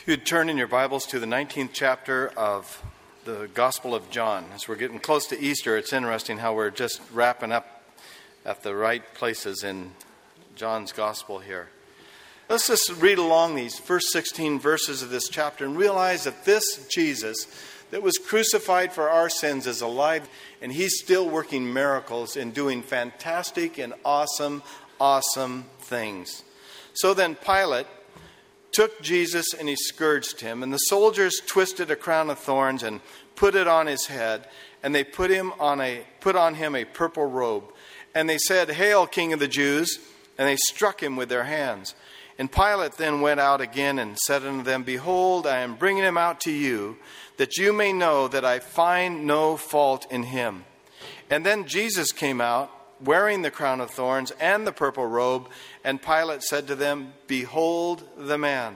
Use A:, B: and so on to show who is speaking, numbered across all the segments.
A: If you'd turn in your Bibles to the 19th chapter of the Gospel of John. As we're getting close to Easter, it's interesting how we're just wrapping up at the right places in John's Gospel here. Let's just read along these first 16 verses of this chapter and realize that this Jesus that was crucified for our sins is alive, and he's still working miracles and doing fantastic and awesome things. So then Pilate took Jesus and he scourged him, and the soldiers twisted a crown of thorns and put it on his head, and they put on him a purple robe, and they said, "Hail, King of the Jews!" And they struck him with their hands. And Pilate then went out again and said unto them, "Behold, I am bringing him out to you, that you may know that I find no fault in him." And then Jesus came out, wearing the crown of thorns and the purple robe, and Pilate said to them, "Behold the man."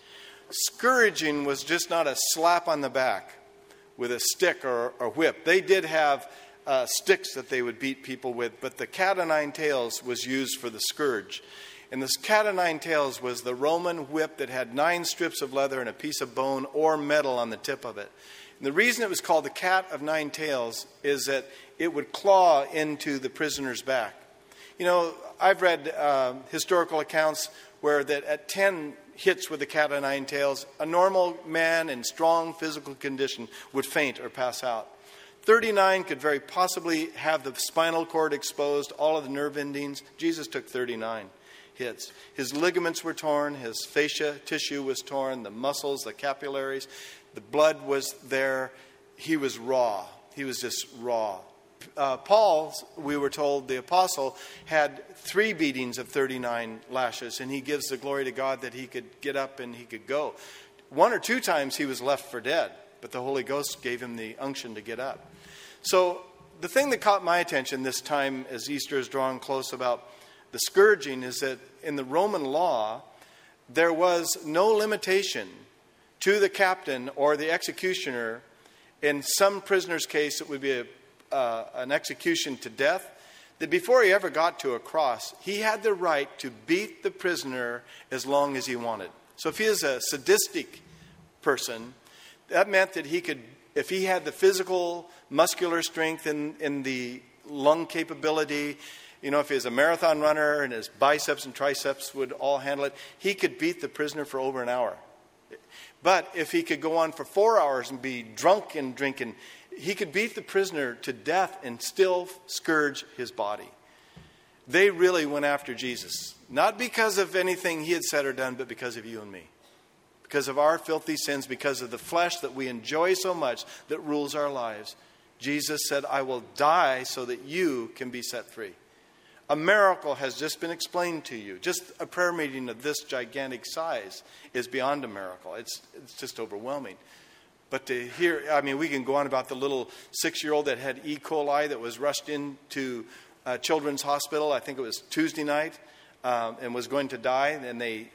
A: Scourging was just not a slap on the back with a stick or a whip. They did have sticks that they would beat people with, but the cat o' nine tails was used for the scourge. And this cat o' nine tails was the Roman whip that had 9 strips of leather and a piece of bone or metal on the tip of it. And the reason it was called the cat of 9 tails is that it would claw into the prisoner's back. You know, I've read historical accounts where that at 10 hits with the cat of 9 tails, a normal man in strong physical condition would faint or pass out. 39 could very possibly have the spinal cord exposed, all of the nerve endings. Jesus took 39 hits. His ligaments were torn, his fascia tissue was torn, the muscles, the capillaries, the blood was there. He was raw. He was just raw. Paul, we were told, the apostle, had 3 beatings of 39 lashes, and he gives the glory to God that he could get up and he could go. 1 or 2 times he was left for dead, but the Holy Ghost gave him the unction to get up. So the thing that caught my attention this time as Easter is drawing close about the scourging is that in the Roman law, there was no limitation to the captain or the executioner. In some prisoner's case, it would be an execution to death, that before he ever got to a cross, he had the right to beat the prisoner as long as he wanted. So if he is a sadistic person, that meant that he could, if he had the physical, muscular strength in the lung capability, you know, if he was a marathon runner and his biceps and triceps would all handle it, he could beat the prisoner for over an hour. But if he could go on for 4 hours and be drunk and drinking, he could beat the prisoner to death and still scourge his body. They really went after Jesus, not because of anything he had said or done, but because of you and me. Because of our filthy sins, because of the flesh that we enjoy so much that rules our lives. Jesus said, "I will die so that you can be set free." A miracle has just been explained to you. Just a prayer meeting of this gigantic size is beyond a miracle. It's just overwhelming. But to hear, I mean, we can go on about the little 6-year-old that had E. coli that was rushed into Children's Hospital, I think it was Tuesday night, and was going to die. And they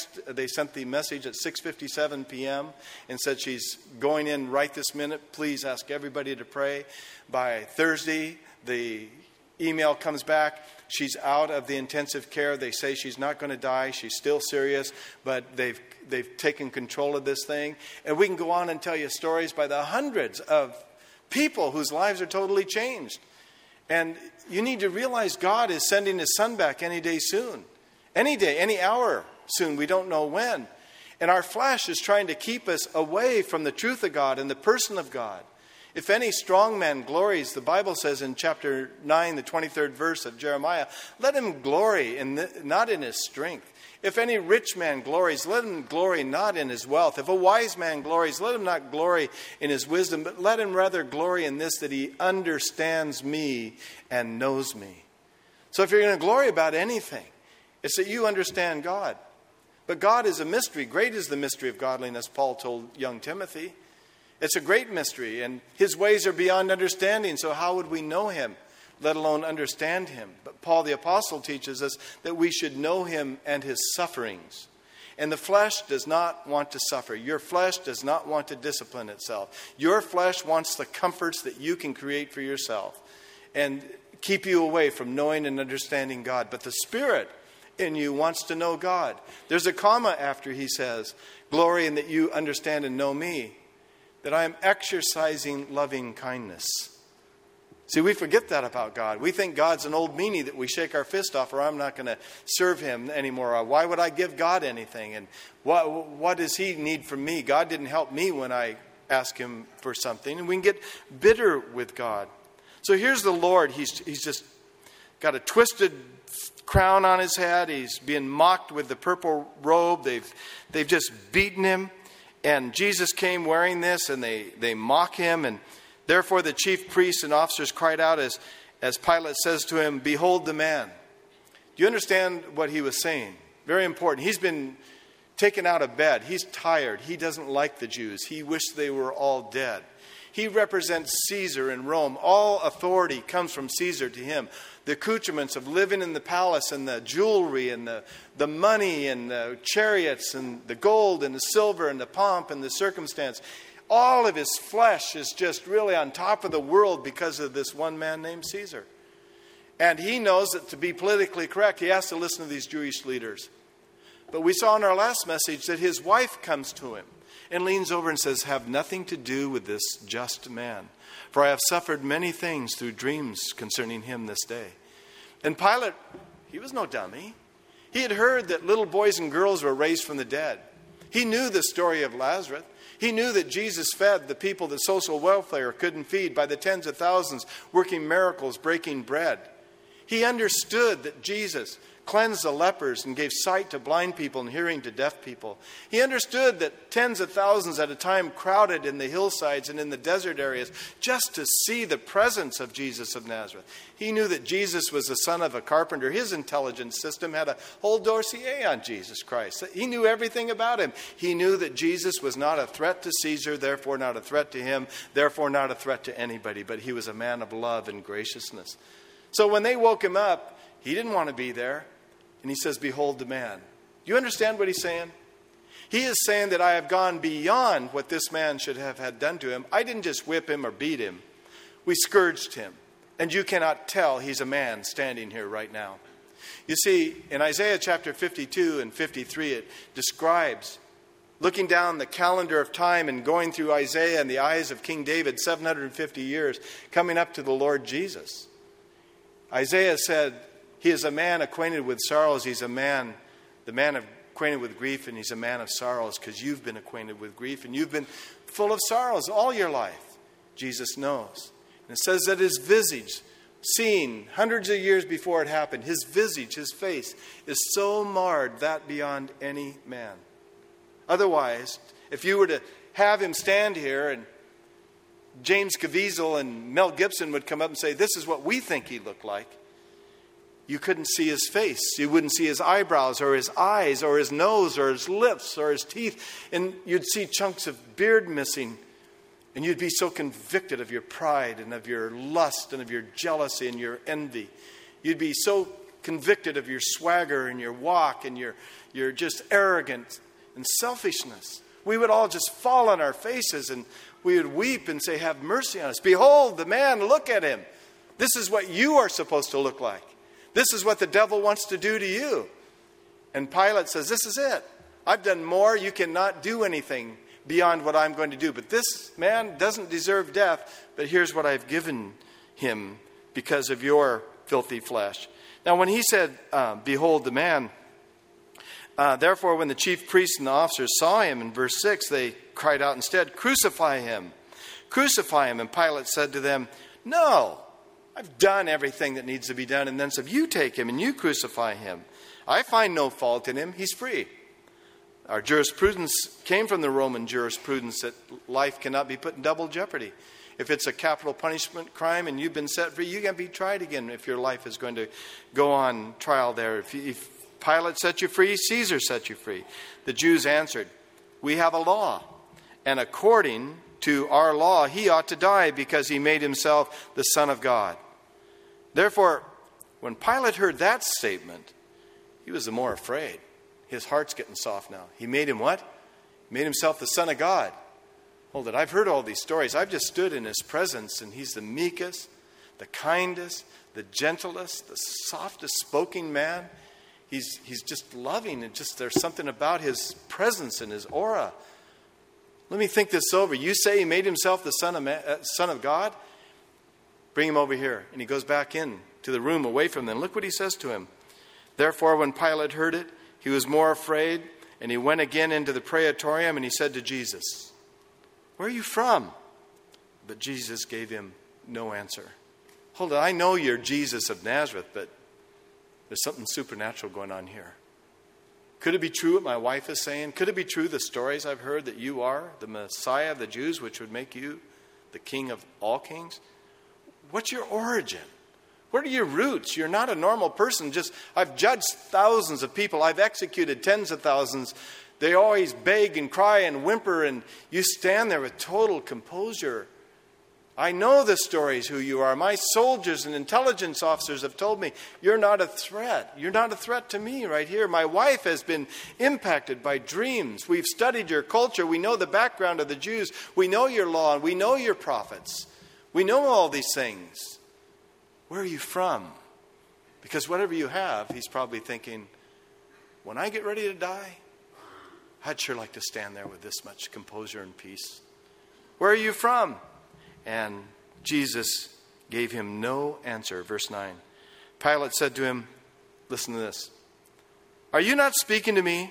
A: sent the message at 6:57 p.m. and said, "She's going in right this minute. Please ask everybody to pray." By Thursday, the email comes back. She's out of the intensive care. They say she's not going to die. She's still serious, but they've taken control of this thing. And we can go on and tell you stories by the hundreds of people whose lives are totally changed. And you need to realize God is sending his son back any day soon. Any day, any hour soon. We don't know when. And our flesh is trying to keep us away from the truth of God and the person of God. If any strong man glories, the Bible says in chapter 9, the 23rd verse of Jeremiah, let him glory not in his strength. If any rich man glories, let him glory not in his wealth. If a wise man glories, let him not glory in his wisdom, but let him rather glory in this, that he understands me and knows me. So if you're going to glory about anything, it's that you understand God. But God is a mystery. Great is the mystery of godliness, Paul told young Timothy. It's a great mystery, and his ways are beyond understanding, so how would we know him, let alone understand him? But Paul the Apostle teaches us that we should know him and his sufferings. And the flesh does not want to suffer. Your flesh does not want to discipline itself. Your flesh wants the comforts that you can create for yourself and keep you away from knowing and understanding God. But the Spirit in you wants to know God. There's a comma after he says, Glory in that you understand and know me, that I am exercising loving kindness. See, we forget that about God. We think God's an old meanie that we shake our fist off, or I'm not going to serve him anymore. Or why would I give God anything? And what does he need from me? God didn't help me when I ask him for something. And we can get bitter with God. So here's the Lord. He's just got a twisted crown on his head. He's being mocked with the purple robe. They've just beaten him. And Jesus came wearing this, and they mock him. And therefore the chief priests and officers cried out as Pilate says to him, "Behold the man." Do you understand what he was saying? Very important. He's been taken out of bed. He's tired. He doesn't like the Jews. He wished they were all dead. He represents Caesar in Rome. All authority comes from Caesar to him. The accoutrements of living in the palace and the jewelry and the money and the chariots and the gold and the silver and the pomp and the circumstance. All of his flesh is just really on top of the world because of this one man named Caesar. And he knows that to be politically correct, he has to listen to these Jewish leaders. But we saw in our last message that his wife comes to him and leans over and says, "Have nothing to do with this just man, for I have suffered many things through dreams concerning him this day." And Pilate, he was no dummy. He had heard that little boys and girls were raised from the dead. He knew the story of Lazarus. He knew that Jesus fed the people that social welfare couldn't feed by the tens of thousands, working miracles, breaking bread. He understood that Jesus cleansed the lepers and gave sight to blind people and hearing to deaf people. He understood that tens of thousands at a time crowded in the hillsides and in the desert areas just to see the presence of Jesus of Nazareth. He knew that Jesus was the son of a carpenter. His intelligence system had a whole dossier on Jesus Christ. He knew everything about him. He knew that Jesus was not a threat to Caesar, therefore not a threat to him, therefore not a threat to anybody, but he was a man of love and graciousness. So when they woke him up, he didn't want to be there. And he says, "Behold the man." Do you understand what he's saying? He is saying that I have gone beyond what this man should have had done to him. I didn't just whip him or beat him. We scourged him. And you cannot tell he's a man standing here right now. You see, in Isaiah chapter 52 and 53, it describes looking down the calendar of time and going through Isaiah in the eyes of King David, 750 years, coming up to the Lord Jesus. Isaiah said, he is a man acquainted with sorrows. He's the man acquainted with grief, and he's a man of sorrows because you've been acquainted with grief and you've been full of sorrows all your life. Jesus knows. And it says that his visage, seen hundreds of years before it happened, his visage, his face, is so marred that beyond any man. Otherwise, if you were to have him stand here and James Caviezel and Mel Gibson would come up and say, "This is what we think he looked like," you couldn't see his face. You wouldn't see his eyebrows or his eyes or his nose or his lips or his teeth. And you'd see chunks of beard missing. And you'd be so convicted of your pride and of your lust and of your jealousy and your envy. You'd be so convicted of your swagger and your walk and your just arrogance and selfishness. We would all just fall on our faces and we would weep and say, "Have mercy on us. Behold the man, look at him. This is what you are supposed to look like. This is what the devil wants to do to you." And Pilate says, "This is it. I've done more. You cannot do anything beyond what I'm going to do. But this man doesn't deserve death, but here's what I've given him because of your filthy flesh." Now, when he said, "Behold the man," therefore, when the chief priests and the officers saw him, in verse 6, they cried out instead, "Crucify him! Crucify him!" And Pilate said to them, "No, I've done everything that needs to be done." And then said, "You take him and you crucify him. I find no fault in him. He's free." Our jurisprudence came from the Roman jurisprudence that life cannot be put in double jeopardy. If it's a capital punishment crime and you've been set free, you can be tried again if your life is going to go on trial there. If Pilate set you free, Caesar set you free. The Jews answered, "We have a law, and according to our law, he ought to die because he made himself the Son of God." Therefore, when Pilate heard that statement, he was the more afraid. His heart's getting soft now. He made him what? He made himself the Son of God. Hold it, I've heard all these stories. I've just stood in his presence, and he's the meekest, the kindest, the gentlest, the softest spoken man. He's just loving, and just there's something about his presence and his aura. Let me think this over. You say he made himself the Son of God? Bring him over here. And he goes back in to the room away from them. Look what he says to him. Therefore, when Pilate heard it, he was more afraid, and he went again into the praetorium, and he said to Jesus, "Where are you from?" But Jesus gave him no answer. Hold on, I know you're Jesus of Nazareth, but there's something supernatural going on here. Could it be true what my wife is saying? Could it be true the stories I've heard that you are the Messiah of the Jews, which would make you the King of all kings? What's your origin? What are your roots? You're not a normal person. I've judged thousands of people. I've executed tens of thousands. They always beg and cry and whimper, and you stand there with total composure. I know the stories who you are. My soldiers and intelligence officers have told me you're not a threat. You're not a threat to me right here. My wife has been impacted by dreams. We've studied your culture. We know the background of the Jews. We know your law, and we know your prophets. We know all these things. Where are you from? Because whatever you have, he's probably thinking, when I get ready to die, I'd sure like to stand there with this much composure and peace. Where are you from? And Jesus gave him no answer. Verse 9. Pilate said to him, listen to this. Are you not speaking to me?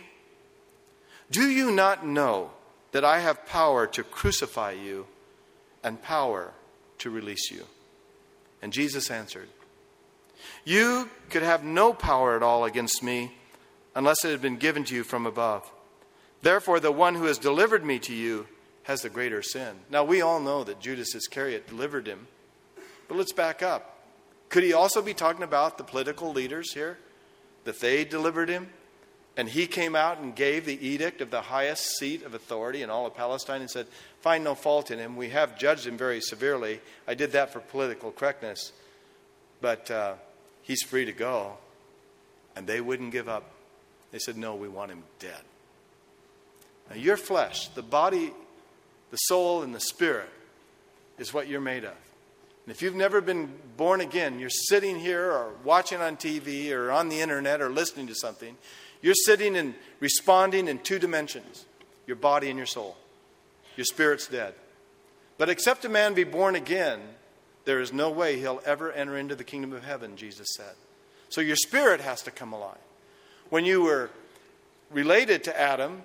A: Do you not know that I have power to crucify you and power to release you? And Jesus answered, you could have no power at all against me unless it had been given to you from above. Therefore, the one who has delivered me to you has the greater sin. Now, we all know that Judas Iscariot delivered him. But let's back up. Could he also be talking about the political leaders here? That they delivered him? And he came out and gave the edict of the highest seat of authority in all of Palestine and said, find no fault in him. We have judged him very severely. I did that for political correctness. But he's free to go. And they wouldn't give up. They said, no, we want him dead. Now, your flesh, the body, the soul, and the spirit is what you're made of. And if you've never been born again, you're sitting here or watching on TV or on the internet or listening to something. You're sitting and responding in two dimensions, your body and your soul. Your spirit's dead. But except a man be born again, there is no way he'll ever enter into the kingdom of heaven, Jesus said. So your spirit has to come alive. When you were related to Adam,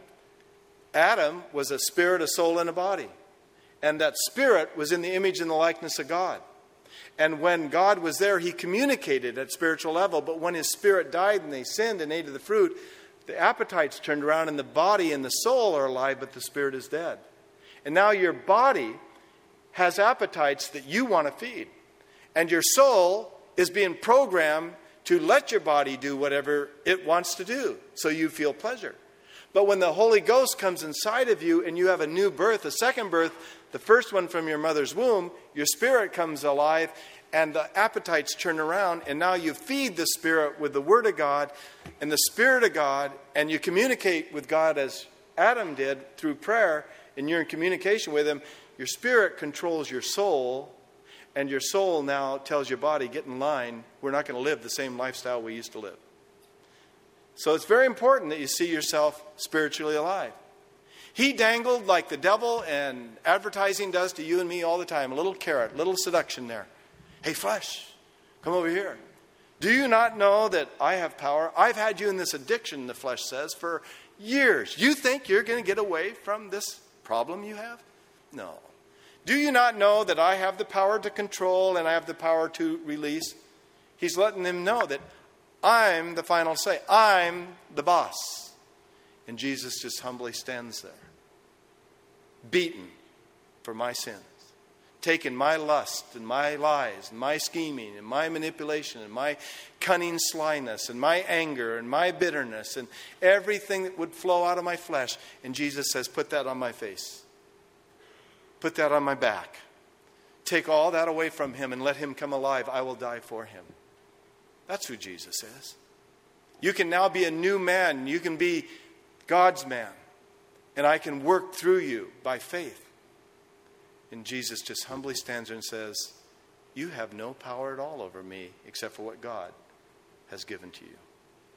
A: Adam was a spirit, a soul, and a body. And that spirit was in the image and the likeness of God. And when God was there, he communicated at spiritual level. But when his spirit died and they sinned and ate of the fruit, the appetites turned around and the body and the soul are alive, but the spirit is dead. And now your body has appetites that you want to feed. And your soul is being programmed to let your body do whatever it wants to do so you feel pleasure. But when the Holy Ghost comes inside of you and you have a new birth, a second birth, the first one from your mother's womb, your spirit comes alive and the appetites turn around, and now you feed the spirit with the Word of God and the Spirit of God, and you communicate with God as Adam did through prayer, and you're in communication with him. Your spirit controls your soul, and your soul now tells your body, get in line. We're not going to live the same lifestyle we used to live. So it's very important that you see yourself spiritually alive. He dangled like the devil and advertising does to you and me all the time. A little carrot, little seduction there. Hey, flesh, come over here. Do you not know that I have power? I've had you in this addiction, the flesh says, for years. You think you're going to get away from this problem you have? No. Do you not know that I have the power to control and I have the power to release? He's letting them know that I'm the final say. I'm the boss. And Jesus just humbly stands there, beaten for my sins, taking my lust and my lies and my scheming and my manipulation and my cunning slyness and my anger and my bitterness and everything that would flow out of my flesh. And Jesus says, put that on my face. Put that on my back. Take all that away from him and let him come alive. I will die for him. That's who Jesus is. You can now be a new man. You can be God's man. And I can work through you by faith. And Jesus just humbly stands there and says, you have no power at all over me except for what God has given to you.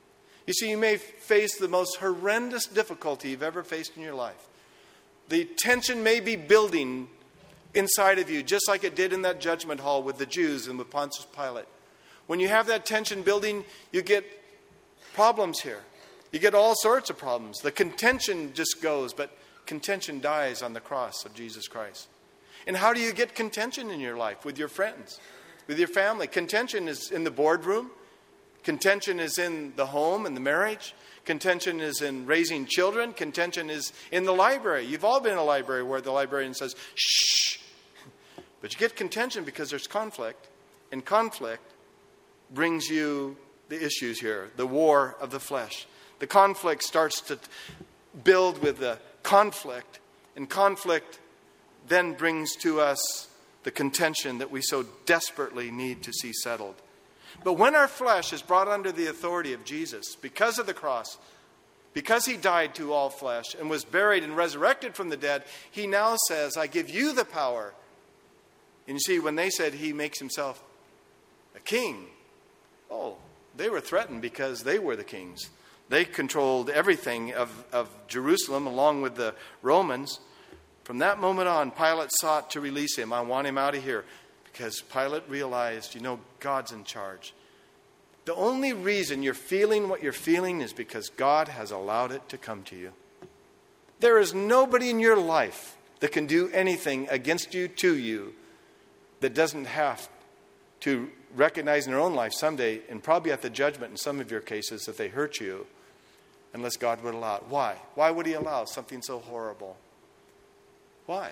A: You see, you may face the most horrendous difficulty you've ever faced in your life. The tension may be building inside of you, just like it did in that judgment hall with the Jews and with Pontius Pilate. When you have that tension building, you get problems here. You get all sorts of problems. The contention just goes, but contention dies on the cross of Jesus Christ. And how do you get contention in your life? With your friends, with your family. Contention is in the boardroom. Contention is in the home and the marriage. Contention is in raising children. Contention is in the library. You've all been in a library where the librarian says, shh. But you get contention because there's conflict. And conflict brings you the issues here, the war of the flesh. The conflict starts to build with the conflict. And conflict then brings to us the contention that we so desperately need to see settled. But when our flesh is brought under the authority of Jesus, because of the cross, because he died to all flesh and was buried and resurrected from the dead, he now says, I give you the power. And you see, when they said he makes himself a king, they were threatened because they were the kings. They controlled everything of Jerusalem along with the Romans. From that moment on, Pilate sought to release him. I want him out of here. Because Pilate realized, God's in charge. The only reason you're feeling what you're feeling is because God has allowed it to come to you. There is nobody in your life that can do anything against you, to you, that doesn't have to recognize in their own life someday, and probably at the judgment in some of your cases, that they hurt you, unless God would allow it. Why? Why would he allow something so horrible? Why?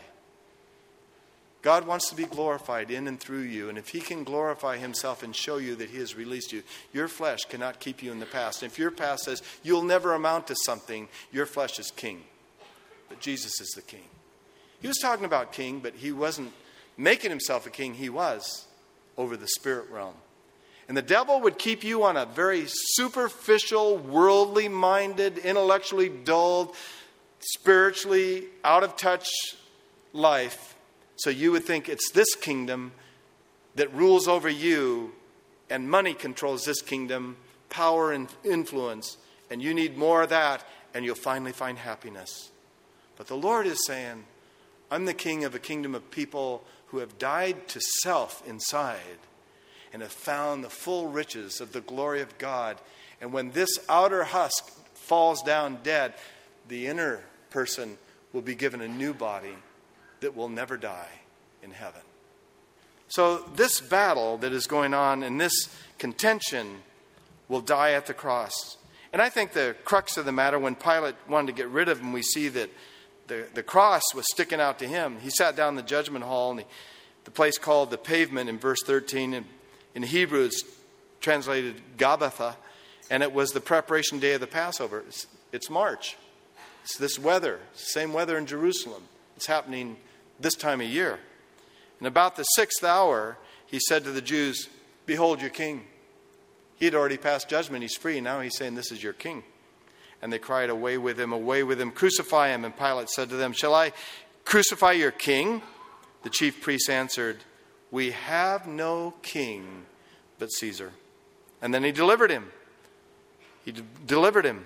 A: God wants to be glorified in and through you. And if he can glorify himself and show you that he has released you, your flesh cannot keep you in the past. And if your past says you'll never amount to something, your flesh is king. But Jesus is the king. He was talking about king, but he wasn't making himself a king. He was over the spirit realm. And the devil would keep you on a very superficial, worldly minded, intellectually dulled, spiritually out of touch life. So you would think it's this kingdom that rules over you, and money controls this kingdom, power and influence, and you need more of that, and you'll finally find happiness. But the Lord is saying, I'm the king of a kingdom of people who have died to self inside and have found the full riches of the glory of God. And when this outer husk falls down dead, the inner person will be given a new body that will never die in heaven. So this battle that is going on and this contention will die at the cross. And I think the crux of the matter, when Pilate wanted to get rid of him, we see that the cross was sticking out to him. He sat down in the judgment hall, and the place called the pavement in verse 13. And in Hebrew, it's translated Gabbatha, and it was the preparation day of the Passover. It's March. It's this weather, same weather in Jerusalem. It's happening this time of year. And about the 6th hour, he said to the Jews, behold your king. He had already passed judgment. He's free. Now he's saying, this is your king. And they cried, away with him, crucify him. And Pilate said to them, shall I crucify your king? The chief priests answered, we have no king but Caesar. And then he delivered him. He delivered him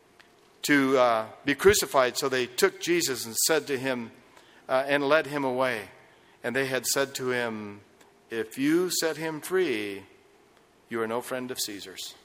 A: to be crucified. So they took Jesus and said to him, and led him away. And they had said to him, if you set him free, you are no friend of Caesar's.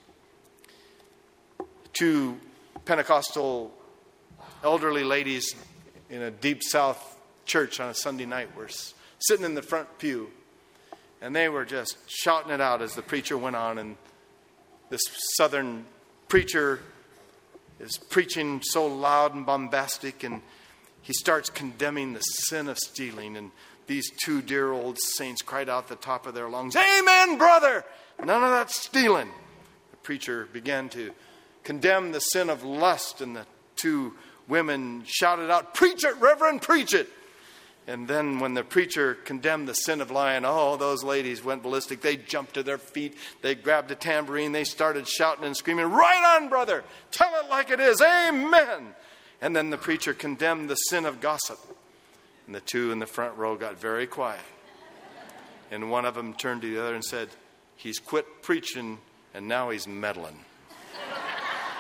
A: Two Pentecostal elderly ladies in a deep South church on a Sunday night were sitting in the front pew. And they were just shouting it out as the preacher went on. And this Southern preacher is preaching so loud and bombastic, and he starts condemning the sin of stealing. And these two dear old saints cried out at the top of their lungs, amen, brother! None of that stealing. The preacher began to condemn the sin of lust, and the two women shouted out, preach it, Reverend, preach it! And then when the preacher condemned the sin of lying, those ladies went ballistic. They jumped to their feet. They grabbed a tambourine. They started shouting and screaming, right on, brother! Tell it like it is! Amen! And then the preacher condemned the sin of gossip. And the two in the front row got very quiet. And one of them turned to the other and said, he's quit preaching and now he's meddling.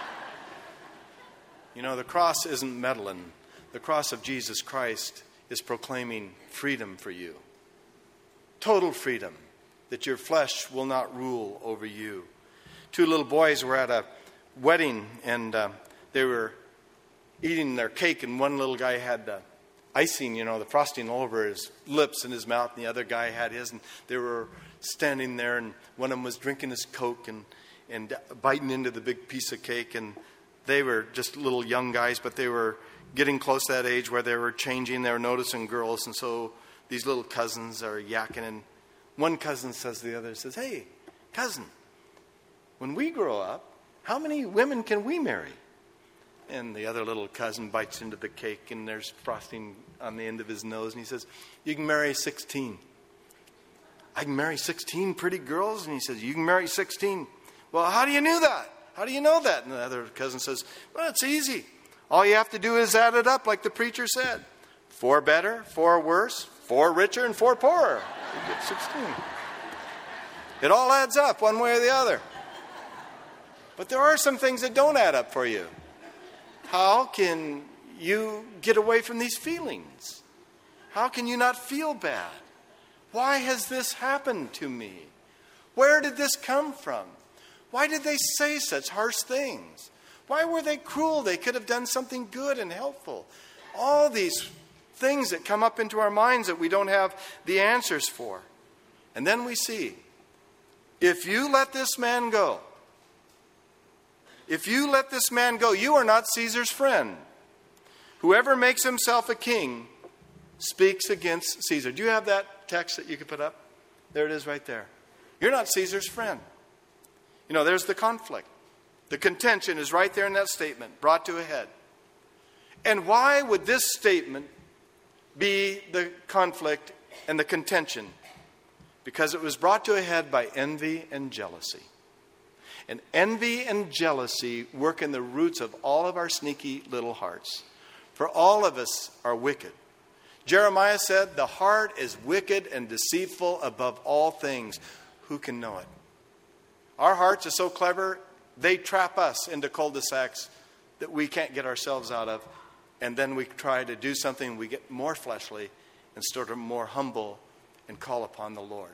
A: You know, the cross isn't meddling. The cross of Jesus Christ is proclaiming freedom for you. Total freedom, that your flesh will not rule over you. 2 little boys were at a wedding, and they were eating their cake, and one little guy had icing, the frosting all over his lips and his mouth, and the other guy had his, and they were standing there, and one of them was drinking his Coke and biting into the big piece of cake, and they were just little young guys, but they were getting close to that age where they were changing, they were noticing girls, and so these little cousins are yakking, and one cousin says to the other, says, "Hey, cousin, when we grow up, how many women can we marry?" And the other little cousin bites into the cake, and there's frosting on the end of his nose, and he says, "You can marry 16. "I can marry 16 pretty girls?" And he says, "You can marry 16. "Well, how do you know that? How do you know that?" And the other cousin says, "Well, it's easy. All you have to do is add it up like the preacher said. 4 better, 4 worse, 4 richer, and 4 poorer. You get 16. It all adds up one way or the other. But there are some things that don't add up for you. How can you get away from these feelings? How can you not feel bad? Why has this happened to me? Where did this come from? Why did they say such harsh things? Why were they cruel? They could have done something good and helpful. All these things that come up into our minds that we don't have the answers for. And then we see, if you let this man go, you are not Caesar's friend. Whoever makes himself a king speaks against Caesar. Do you have that text that you could put up? There it is right there. You're not Caesar's friend. There's the conflict. The contention is right there in that statement, brought to a head. And why would this statement be the conflict and the contention? Because it was brought to a head by envy and jealousy. And envy and jealousy work in the roots of all of our sneaky little hearts. For all of us are wicked. Jeremiah said, "The heart is wicked and deceitful above all things. Who can know it?" Our hearts are so clever, they trap us into cul-de-sacs that we can't get ourselves out of. And then we try to do something, we get more fleshly instead of more humble and call upon the Lord.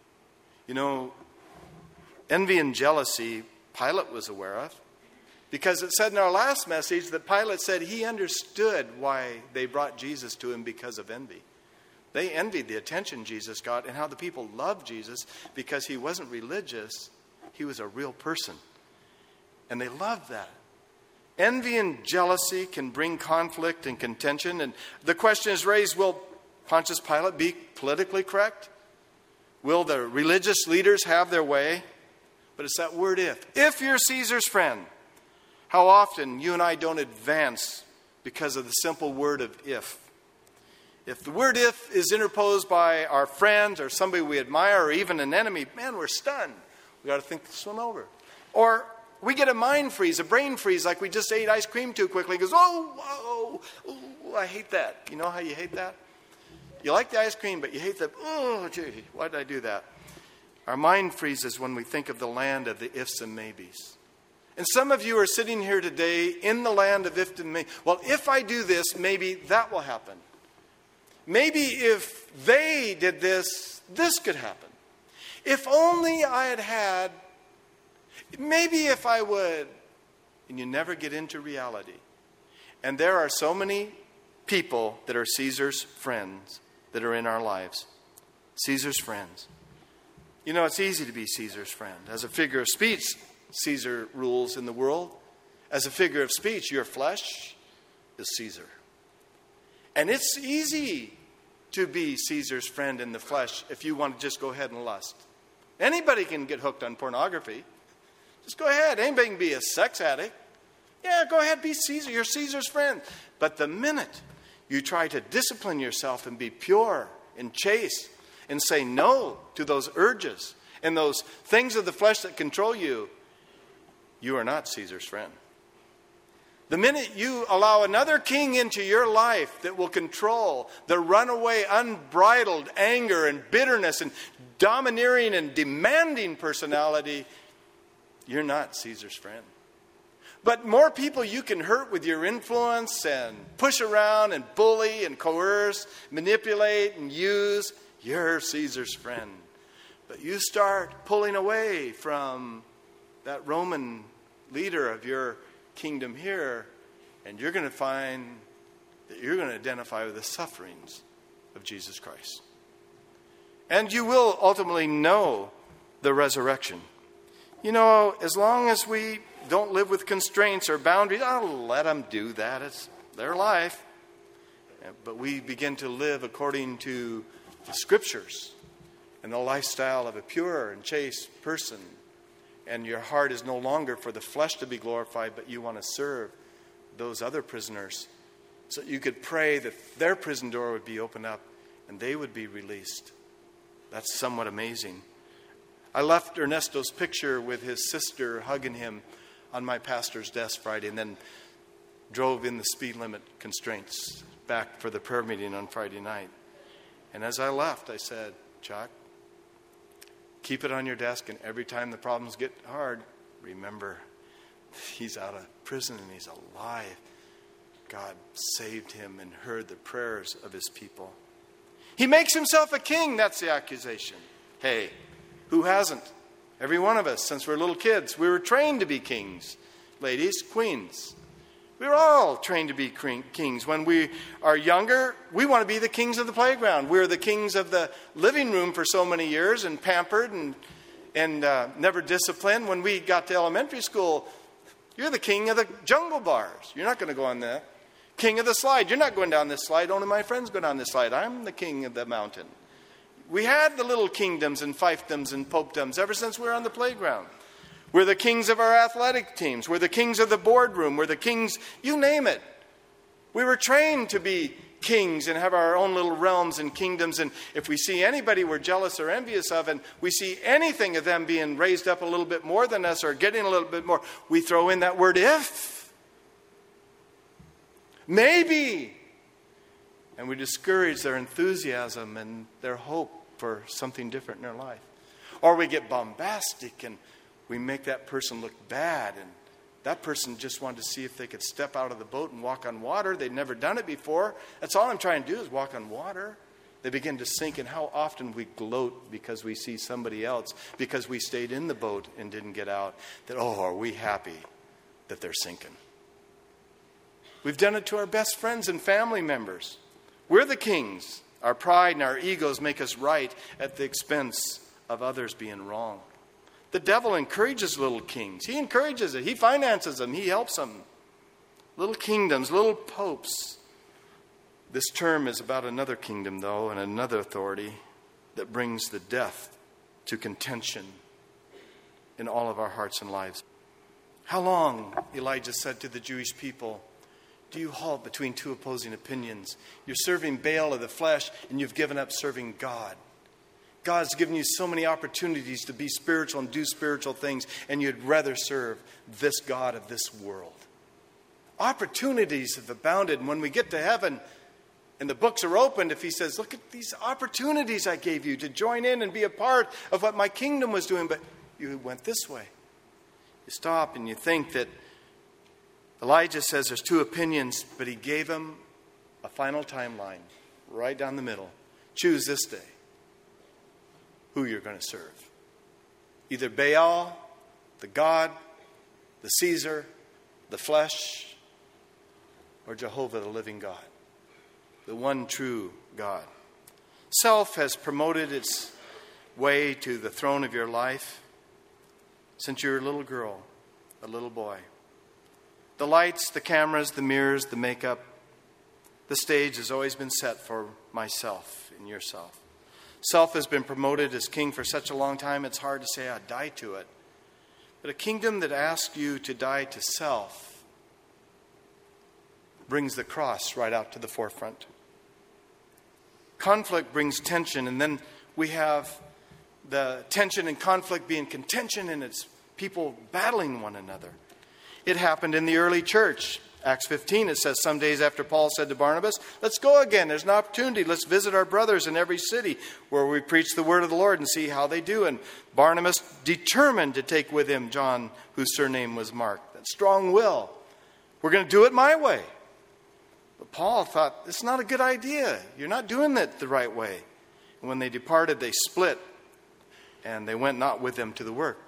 A: Envy and jealousy, Pilate was aware of. Because it said in our last message that Pilate said he understood why they brought Jesus to him because of envy. They envied the attention Jesus got and how the people loved Jesus because he wasn't religious. He was a real person. And they loved that. Envy and jealousy can bring conflict and contention. And the question is raised, will Pontius Pilate be politically correct? Will the religious leaders have their way? But it's that word if. If you're Caesar's friend, how often you and I don't advance because of the simple word of if. If the word if is interposed by our friends or somebody we admire or even an enemy, man, we're stunned. We got to think this one over. Or we get a mind freeze, a brain freeze, like we just ate ice cream too quickly. It goes, oh, I hate that. You know how you hate that? You like the ice cream, but you hate the, gee, why did I do that? Our mind freezes when we think of the land of the ifs and maybes. And some of you are sitting here today in the land of if and maybe. Well, if I do this, maybe that will happen. Maybe if they did this, this could happen. If only I had, maybe if I would. And you never get into reality. And there are so many people that are Caesar's friends that are in our lives. Caesar's friends. It's easy to be Caesar's friend. As a figure of speech, Caesar rules in the world. As a figure of speech, your flesh is Caesar. And it's easy to be Caesar's friend in the flesh if you want to just go ahead and lust. Anybody can get hooked on pornography. Just go ahead. Anybody can be a sex addict. Yeah, go ahead, be Caesar. You're Caesar's friend. But the minute you try to discipline yourself and be pure and chaste and say no to those urges and those things of the flesh that control you, you are not Caesar's friend. The minute you allow another king into your life that will control the runaway, unbridled anger and bitterness and domineering and demanding personality, you're not Caesar's friend. But more people you can hurt with your influence and push around and bully and coerce, manipulate and use, you're Caesar's friend. But you start pulling away from that Roman leader of your kingdom here, and you're going to find that you're going to identify with the sufferings of Jesus Christ. And you will ultimately know the resurrection. You know, as long as we don't live with constraints or boundaries, I'll let them do that. It's their life. But we begin to live according to the Scriptures and the lifestyle of a pure and chaste person. And your heart is no longer for the flesh to be glorified, but you want to serve those other prisoners. So you could pray that their prison door would be opened up and they would be released. That's somewhat amazing. I left Ernesto's picture with his sister hugging him on my pastor's desk Friday, and then drove in the speed limit constraints back for the prayer meeting on Friday night. And as I left, I said, Chuck, keep it on your desk, and every time the problems get hard, remember, he's out of prison and he's alive. God saved him and heard the prayers of his people. He makes himself a king. That's the accusation. Hey, who hasn't? Every one of us, since we're little kids, we were trained to be kings. Ladies, queens. We're all trained to be kings. When we are younger, we want to be the kings of the playground. We're the kings of the living room for so many years and pampered and never disciplined. When we got to elementary school, you're the king of the jungle bars. You're not going to go on that. King of the slide. You're not going down this slide. Only my friends go down this slide. I'm the king of the mountain. We had the little kingdoms and fiefdoms and popedoms ever since we were on the playground. We're the kings of our athletic teams. We're the kings of the boardroom. We're the kings, you name it. We were trained to be kings and have our own little realms and kingdoms. And if we see anybody we're jealous or envious of, and we see anything of them being raised up a little bit more than us or getting a little bit more, we throw in that word if. Maybe. And we discourage their enthusiasm and their hope for something different in their life. Or we get bombastic and we make that person look bad, and that person just wanted to see if they could step out of the boat and walk on water. They'd never done it before. That's all I'm trying to do is walk on water. They begin to sink, and how often we gloat because we see somebody else, because we stayed in the boat and didn't get out, that, oh, are we happy that they're sinking? We've done it to our best friends and family members. We're the kings. Our pride and our egos make us right at the expense of others being wrong. The devil encourages little kings. He encourages it. He finances them. He helps them. Little kingdoms, little popes. This term is about another kingdom, though, and another authority that brings the death to contention in all of our hearts and lives. How long, Elijah said to the Jewish people, do you halt between two opposing opinions? You're serving Baal of the flesh, and you've given up serving God. God's given you so many opportunities to be spiritual and do spiritual things, and you'd rather serve this God of this world. Opportunities have abounded, and when we get to heaven and the books are opened, if he says, look at these opportunities I gave you to join in and be a part of what my kingdom was doing, but you went this way. You stop and you think that Elijah says there's two opinions, but he gave him a final timeline right down the middle. Choose this day who you're going to serve. Either Baal, the God, the Caesar, the flesh, or Jehovah, the living God, the one true God. Self has promoted its way to the throne of your life since you're a little girl, a little boy. The lights, the cameras, the mirrors, the makeup, the stage has always been set for myself and yourself. Self has been promoted as king for such a long time, it's hard to say I'd die to it. But a kingdom that asks you to die to self brings the cross right out to the forefront. Conflict brings tension, and then we have the tension and conflict being contention, and it's people battling one another. It happened in the early church. Acts 15, it says, some days after Paul said to Barnabas, let's go again. There's an opportunity. Let's visit our brothers in every city where we preach the word of the Lord and see how they do. And Barnabas determined to take with him John, whose surname was Mark. that strong will. We're going to do it my way. But Paul thought, it's not a good idea. You're not doing it the right way. And when they departed, they split, and they went not with them to the work.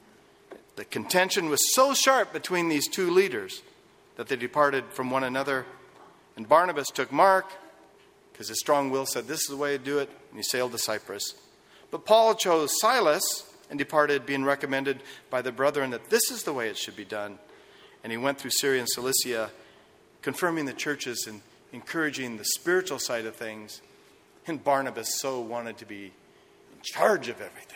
A: The contention was so sharp between these two leaders that they departed from one another. And Barnabas took Mark, because his strong will said, this is the way to do it, and he sailed to Cyprus. But Paul chose Silas and departed, being recommended by the brethren that this is the way it should be done. And he went through Syria and Cilicia, confirming the churches and encouraging the spiritual side of things. And Barnabas so wanted to be in charge of everything.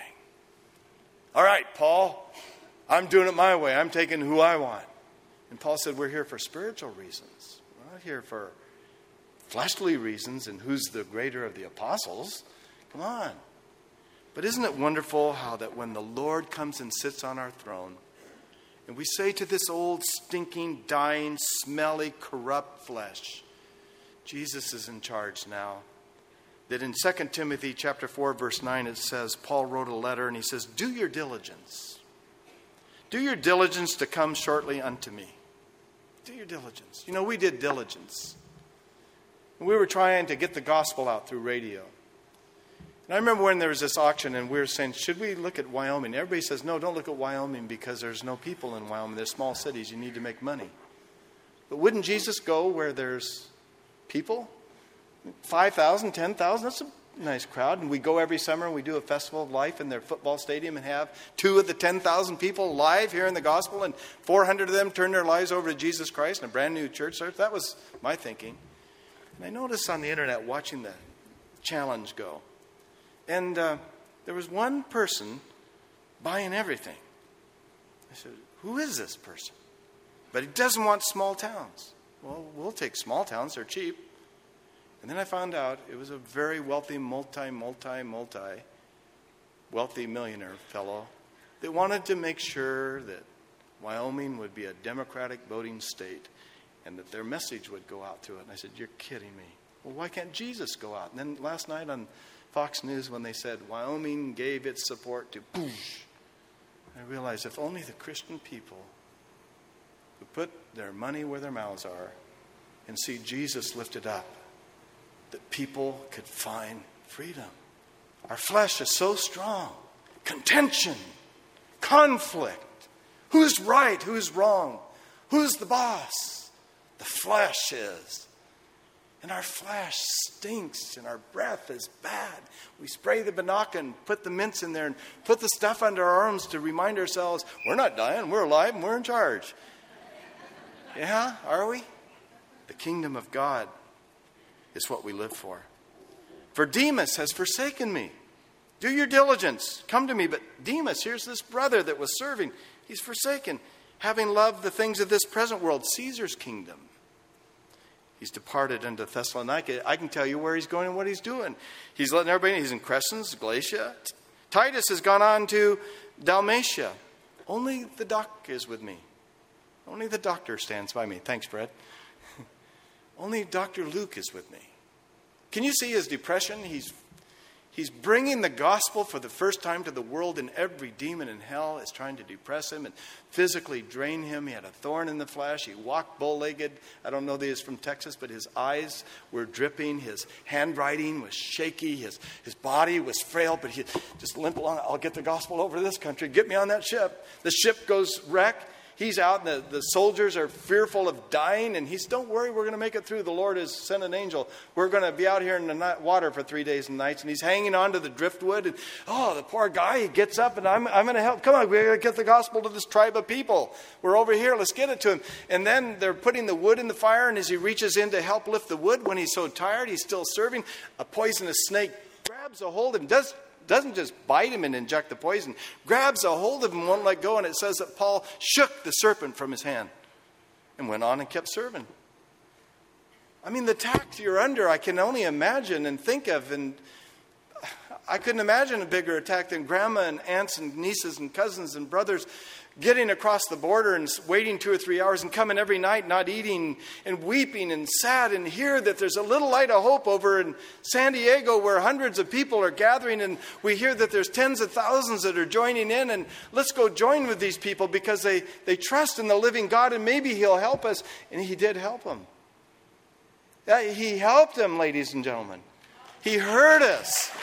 A: All right, Paul, I'm doing it my way. I'm taking who I want. And Paul said, we're here for spiritual reasons. We're not here for fleshly reasons and who's the greater of the apostles. Come on. But isn't it wonderful how that when the Lord comes and sits on our throne, and we say to this old, stinking, dying, smelly, corrupt flesh, Jesus is in charge now. That in 2 Timothy chapter 4, verse 9, it says, Paul wrote a letter and he says, do your diligence. Do your diligence to come shortly unto me. Do your diligence. You know, we did diligence. We were trying to get the gospel out through radio. And I remember when there was this auction and we were saying, should we look at Wyoming? Everybody says, no, don't look at Wyoming because there's no people in Wyoming. They're small cities. You need to make money. But wouldn't Jesus go where there's people? 5,000, 10,000, that's a nice crowd. And we go every summer and we do a festival of life in their football stadium and have 2 of the 10,000 people live hearing the gospel and 400 of them turn their lives over to Jesus Christ in a brand new church service. That was my thinking. And I noticed on the internet watching the challenge go. And there was one person buying everything. I said, who is this person? But he doesn't want small towns. Well, we'll take small towns. They're cheap. And then I found out it was a very wealthy, wealthy millionaire fellow that wanted to make sure that Wyoming would be a Democratic voting state and that their message would go out through it. And I said, you're kidding me. Well, why can't Jesus go out? And then last night on Fox News when they said Wyoming gave its support to Bush, I realized if only the Christian people would put their money where their mouths are and see Jesus lifted up, that people could find freedom. Our flesh is so strong. Contention, conflict. Who's right? Who's wrong? Who's the boss? The flesh is. And our flesh stinks and our breath is bad. We spray the Banaka and put the mints in there and put the stuff under our arms to remind ourselves, we're not dying, we're alive, and we're in charge. Yeah, are we? The kingdom of God is what we live for. For Demas has forsaken me. Do your diligence. Come to me. But Demas, here's this brother that was serving. He's forsaken, having loved the things of this present world, Caesar's kingdom. He's departed unto Thessalonica. I can tell you where he's going and what he's doing. He's letting everybody know. He's in Crescens, Galatia. Titus has gone on to Dalmatia. Only the doc is with me. Only the doctor stands by me. Thanks, Fred. Only Dr. Luke is with me. Can you see his depression? He's bringing the gospel for the first time to the world, and every demon in hell is trying to depress him and physically drain him. He had a thorn in the flesh. He walked bow-legged. I don't know that he's from Texas, but his eyes were dripping. His handwriting was shaky. His body was frail, but he just limp along. I'll get the gospel over to this country. Get me on that ship. The ship goes wreck. He's out, and the soldiers are fearful of dying, and he's, don't worry, we're going to make it through. The Lord has sent an angel. We're going to be out here in the water for 3 days and nights, and he's hanging on to the driftwood, and the poor guy, he gets up, and I'm going to help. Come on, we're going to get the gospel to this tribe of people. We're over here, let's get it to him. And then they're putting the wood in the fire, and as he reaches in to help lift the wood, when he's so tired, he's still serving, a poisonous snake grabs a hold of him, doesn't just bite him and inject the poison, grabs a hold of him, won't let go. And it says that Paul shook the serpent from his hand and went on and kept serving. I mean, the tax you're under, I can only imagine and think of. And I couldn't imagine a bigger attack than grandma and aunts and nieces and cousins and brothers getting across the border and waiting 2 or 3 hours and coming every night, not eating and weeping and sad, and hear that there's a little light of hope over in San Diego where hundreds of people are gathering, and we hear that there's tens of thousands that are joining in, and let's go join with these people because they trust in the living God and maybe He'll help us. And He did help them. He helped them, ladies and gentlemen. He heard us.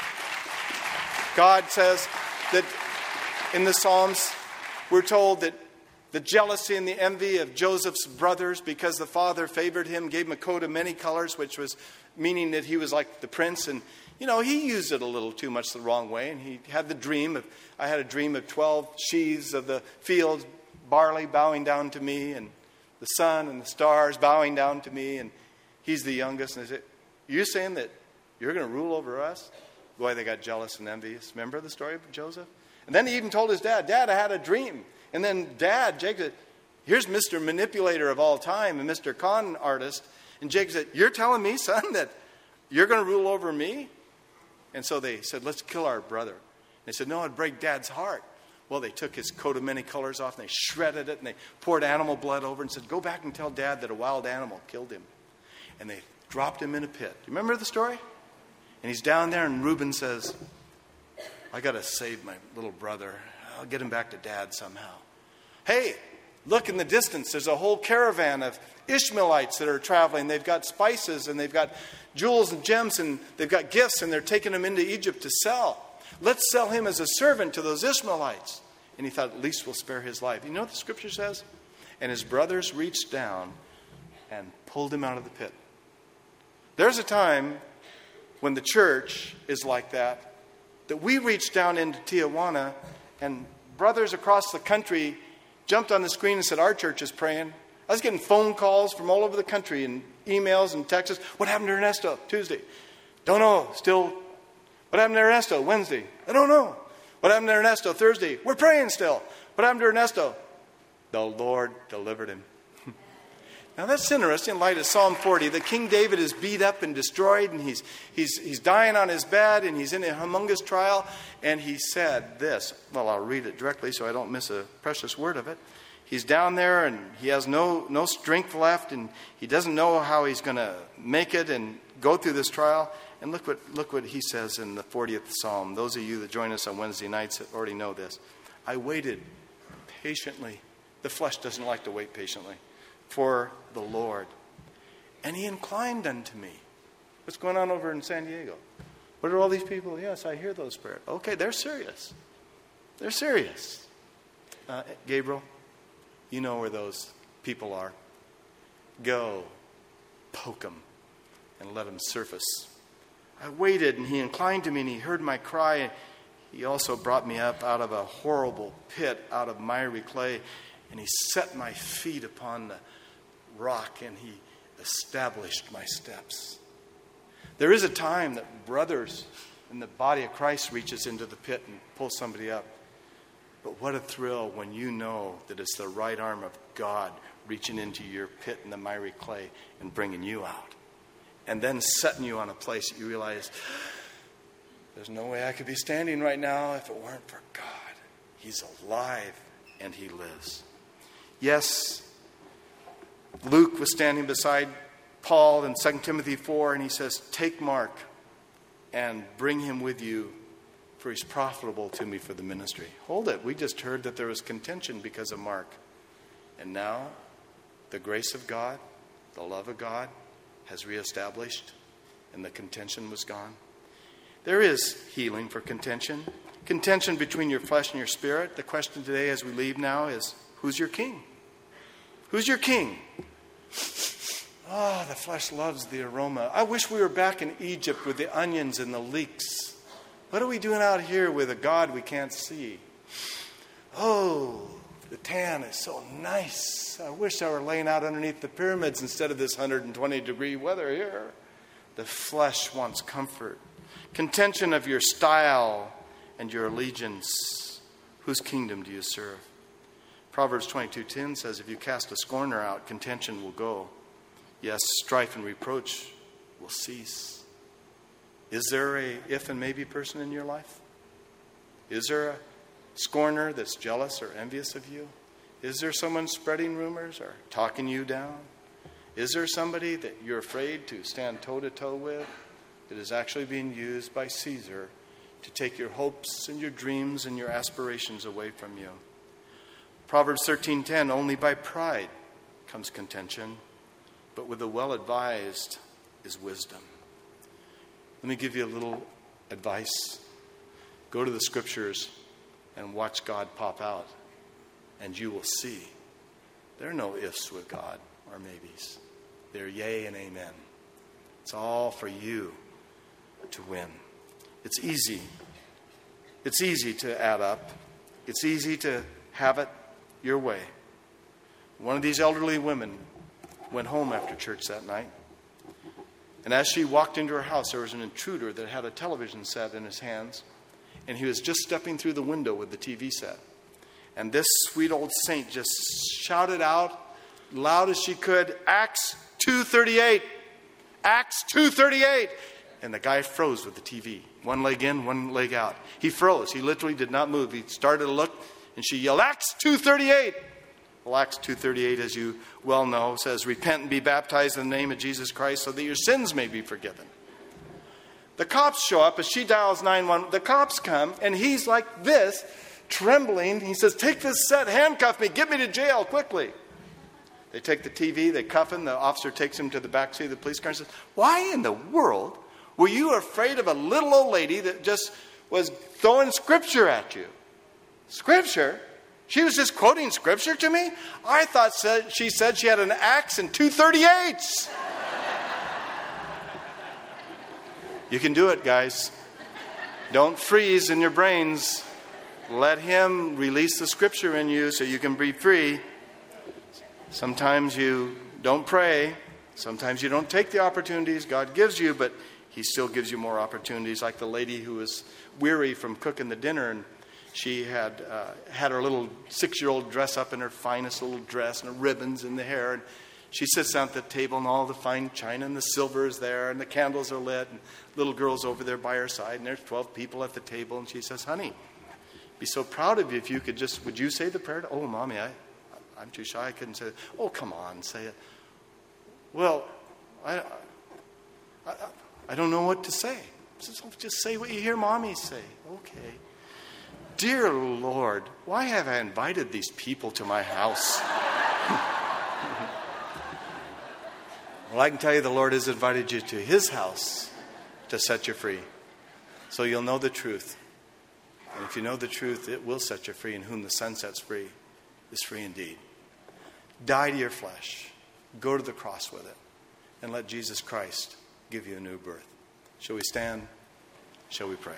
A: God says that in the Psalms, we're told that the jealousy and the envy of Joseph's brothers, because the father favored him, gave him a coat of many colors, which was meaning that he was like the prince. And, he used it a little too much the wrong way. And he had I had a dream of 12 sheaves of the fields, barley bowing down to me, and the sun and the stars bowing down to me. And he's the youngest. And I said, you're saying that you're going to rule over us? Boy, they got jealous and envious. Remember the story of Joseph? And then he even told his dad, Dad, I had a dream. And then Jacob said, here's Mr. Manipulator of all time and Mr. Con Artist. And Jacob said, you're telling me, son, that you're going to rule over me? And so they said, let's kill our brother. And they said, no, it'd break Dad's heart. Well, they took his coat of many colors off and they shredded it and they poured animal blood over and said, go back and tell Dad that a wild animal killed him. And they dropped him in a pit. You remember the story? And he's down there and Reuben says, I got to save my little brother. I'll get him back to Dad somehow. Hey, look in the distance. There's a whole caravan of Ishmaelites that are traveling. They've got spices and they've got jewels and gems and they've got gifts and they're taking them into Egypt to sell. Let's sell him as a servant to those Ishmaelites. And he thought, at least we'll spare his life. You know what the scripture says? And his brothers reached down and pulled him out of the pit. There's a time when the church is like that we reached down into Tijuana and brothers across the country jumped on the screen and said, our church is praying. I was getting phone calls from all over the country and emails and texts. What happened to Ernesto? Tuesday. Don't know. Still. What happened to Ernesto? Wednesday. I don't know. What happened to Ernesto? Thursday. We're praying still. What happened to Ernesto? The Lord delivered him. Now that's interesting in light of Psalm 40. That King David is beat up and destroyed and he's dying on his bed and he's in a humongous trial. And he said this. Well, I'll read it directly so I don't miss a precious word of it. He's down there and he has no strength left and he doesn't know how he's going to make it and go through this trial. And look what he says in the 40th Psalm. Those of you that join us on Wednesday nights already know this. I waited patiently. The flesh doesn't like to wait patiently. For the Lord. And He inclined unto me. What's going on over in San Diego? What are all these people? Yes, I hear those prayers. Okay, they're serious. They're serious. Gabriel, you know where those people are. Go, poke them, and let them surface. I waited, and He inclined to me, and He heard my cry. He also brought me up out of a horrible pit, out of miry clay, and He set my feet upon the rock, and He established my steps. There is a time that brothers in the body of Christ reaches into the pit and pulls somebody up. But what a thrill when you know that it's the right arm of God reaching into your pit in the miry clay and bringing you out. And then setting you on a place that you realize, there's no way I could be standing right now if it weren't for God. He's alive and He lives. Yes, Luke was standing beside Paul in 2 Timothy 4, and he says, take Mark and bring him with you, for he's profitable to me for the ministry. Hold it. We just heard that there was contention because of Mark. And now, the grace of God, the love of God, has reestablished, and the contention was gone. There is healing for contention. Contention between your flesh and your spirit. The question today as we leave now is, who's your king? Who's your king? Oh, the flesh loves the aroma. I wish we were back in Egypt with the onions and the leeks. What are we doing out here with a God we can't see? Oh, the tan is so nice. I wish I were laying out underneath the pyramids instead of this 120-degree weather here. The flesh wants comfort. Contention of your style and your allegiance. Whose kingdom do you serve? Proverbs 22:10 says, if you cast a scorner out, contention will go. Yes, strife and reproach will cease. Is there a if and maybe person in your life? Is there a scorner that's jealous or envious of you? Is there someone spreading rumors or talking you down? Is there somebody that you're afraid to stand toe-to-toe with that is actually being used by Caesar to take your hopes and your dreams and your aspirations away from you? Proverbs 13:10, only by pride comes contention, but with the well-advised is wisdom. Let me give you a little advice. Go to the scriptures and watch God pop out, and you will see there are no ifs with God or maybes. They're yea and amen. It's all for you to win. It's easy. It's easy to add up. It's easy to have it your way. One of these elderly women went home after church that night. And as she walked into her house, there was an intruder that had a television set in his hands. And he was just stepping through the window with the TV set. And this sweet old saint just shouted out, loud as she could, Acts 2:38. Acts 2:38. And the guy froze with the TV. One leg in, one leg out. He froze. He literally did not move. He started to look, and she yelled, Acts 2:38. Well, Acts 2:38, as you well know, says, repent and be baptized in the name of Jesus Christ so that your sins may be forgiven. The cops show up as she dials 911. The cops come, and he's like this, trembling. He says, take this set, handcuff me, get me to jail quickly. They take the TV, they cuff him. The officer takes him to the backseat of the police car and says, why in the world were you afraid of a little old lady that just was throwing scripture at you? Scripture? She was just quoting scripture to me? I thought she said she had an axe and 238s. You can do it, guys. Don't freeze in your brains. Let him release the scripture in you so you can be free. Sometimes you don't pray. Sometimes you don't take the opportunities God gives you, but he still gives you more opportunities. Like the lady who was weary from cooking the dinner, and she had her little 6-year-old dress up in her finest little dress and her ribbons in the hair. And she sits down at the table, and all the fine china and the silver is there, and the candles are lit, and little girl's over there by her side, and there's 12 people at the table. And she says, honey, be so proud of you if you could just, would you say the prayer? Oh, Mommy, I'm too shy. I couldn't say it. Oh, come on, say it. Well, I don't know what to say. Just say what you hear Mommy say. Okay. Dear Lord, why have I invited these people to my house? Well, I can tell you the Lord has invited you to his house to set you free. So you'll know the truth. And if you know the truth, it will set you free. And whom the Son sets free is free indeed. Die to your flesh. Go to the cross with it. And let Jesus Christ give you a new birth. Shall we stand? Shall we pray?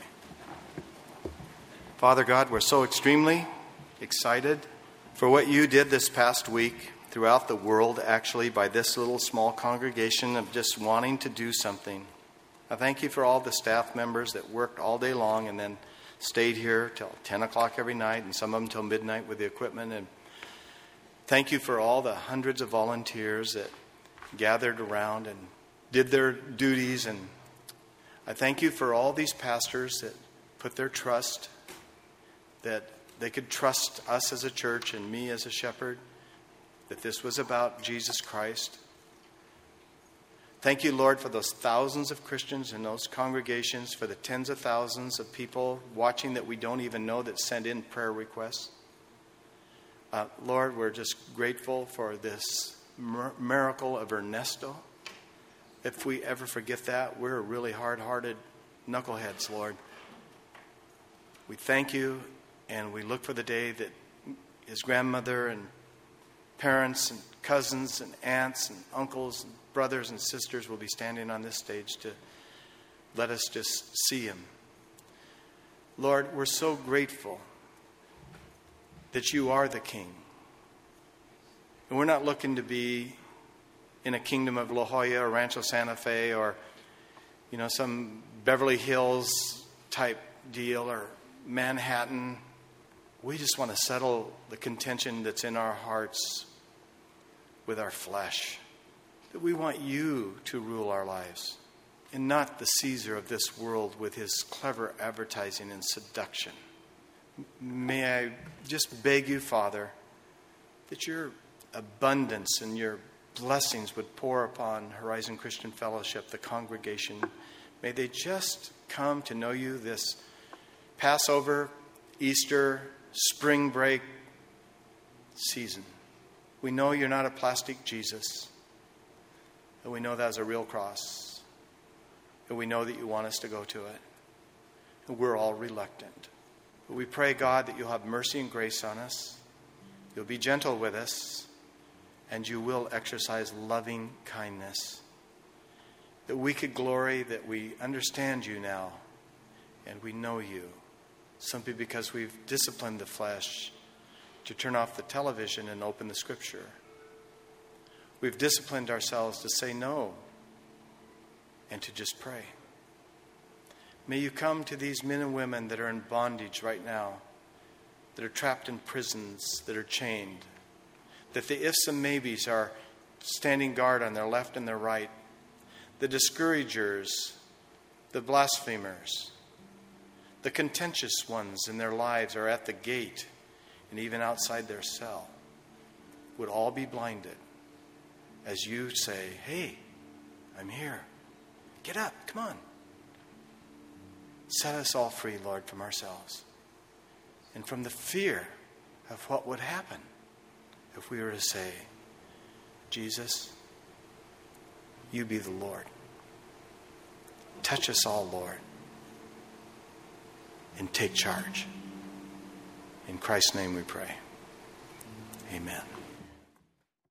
A: Father God, we're so extremely excited for what you did this past week throughout the world, actually, by this little small congregation of just wanting to do something. I thank you for all the staff members that worked all day long and then stayed here till 10 o'clock every night, and some of them till midnight with the equipment. And thank you for all the hundreds of volunteers that gathered around and did their duties. And I thank you for all these pastors that put their trust, that they could trust us as a church and me as a shepherd, that this was about Jesus Christ. Thank you, Lord, for those thousands of Christians in those congregations, for the tens of thousands of people watching that we don't even know that send in prayer requests. Lord, we're just grateful for this miracle of Ernesto. If we ever forget that, we're really hard-hearted knuckleheads, Lord. We thank you, and we look for the day that his grandmother and parents and cousins and aunts and uncles and brothers and sisters will be standing on this stage to let us just see him. Lord, we're so grateful that you are the King. And we're not looking to be in a kingdom of La Jolla or Rancho Santa Fe or, some Beverly Hills type deal or Manhattan. We just want to settle the contention that's in our hearts with our flesh. That we want you to rule our lives and not the Caesar of this world with his clever advertising and seduction. May I just beg you, Father, that your abundance and your blessings would pour upon Horizon Christian Fellowship, the congregation. May they just come to know you this Passover, Easter, spring break season. We know you're not a plastic Jesus. And we know that is a real cross. And we know that you want us to go to it. And we're all reluctant. But we pray, God, that you'll have mercy and grace on us. You'll be gentle with us. And you will exercise loving kindness. That we could glory, that we understand you now. And we know you. Simply because we've disciplined the flesh to turn off the television and open the Scripture. We've disciplined ourselves to say no and to just pray. May you come to these men and women that are in bondage right now, that are trapped in prisons, that are chained, that the ifs and maybes are standing guard on their left and their right, the discouragers, the blasphemers, the contentious ones in their lives are at the gate and even outside their cell, would all be blinded as you say, hey, I'm here. Get up, come on. Set us all free, Lord, from ourselves and from the fear of what would happen if we were to say, Jesus, you be the Lord. Touch us all, Lord, and take charge. In Christ's name we pray. Amen.